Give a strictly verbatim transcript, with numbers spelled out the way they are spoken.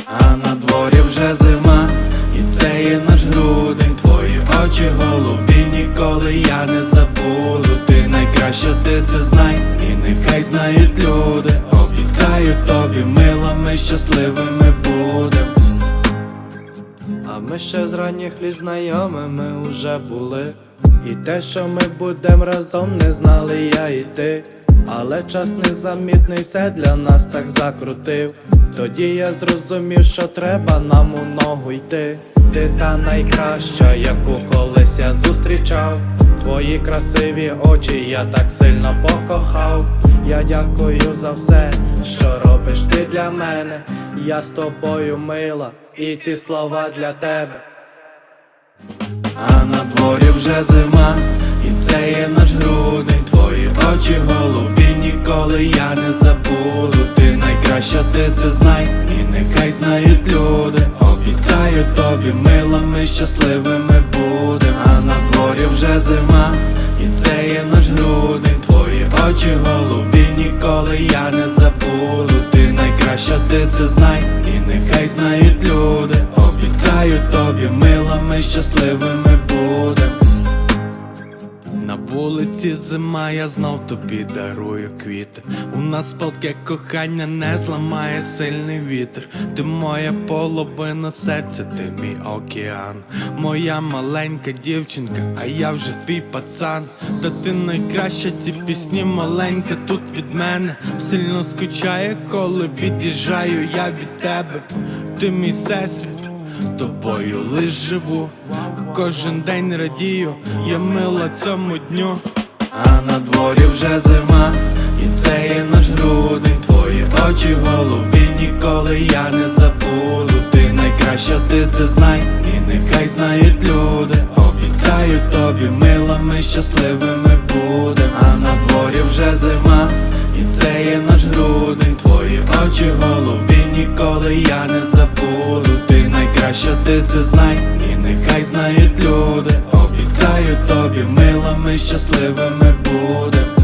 А на дворі вже зима, і це є наш грудень. Твої очі голубі, ніколи я не забуду. Ти найкраща, ти це знай, і нехай знають люди. Обіцяю тобі, мила, ми щасливими будем. А ми ще з ранніх літ знайомими уже були. І те, що ми будем разом, не знали я і ти. Але час незамітний все для нас так закрутив. Тоді я зрозумів, що треба нам у ногу йти. Ти та найкраща, яку колись я зустрічав. Твої красиві очі я так сильно покохав. Я дякую за все, що робиш ти для мене. Я з тобою, мила, і ці слова для тебе. А на дворі вже зима, і це є наш грудень. Твої очі голубі, ніколи я не забуду. Ти найкраща, ти це знай, і нехай знають люди. Обіцяю тобі, мила, ми щасливими будем. А на дворі вже зима, і це є наш грудень. Твої очі голубі, ніколи я не забуду. Ти найкраща, ти це знай, і нехай знають люди. Обіцяю тобі, мила, ми щасливими будем. На вулиці зима, я знов тобі дарую квіти. У нас палке кохання не зламає сильний вітер. Ти моя половина серця, ти мій океан. Моя маленька дівчинка, а я вже твій пацан. Та ти найкраща, ці пісні маленька тут від мене. Сильно скучає, коли від'їжджаю я від тебе. Ти мій всесвіт, тобою лиш живу. Кожен день радію, я мила цьому дню. А на дворі вже зима, і це є наш грудень. Твої очі голубі, ніколи я не забуду. Ти найкраща, ти це знай, і нехай знають люди. Обіцяю тобі, мила, ми щасливими будем. А на дворі вже зима, і це є наш грудень. Твої очі голубі, ніколи я не забуду. Ти найкраща, ти це знай, і нехай знають люди. Обіцяю тобі, мила, ми щасливими будем.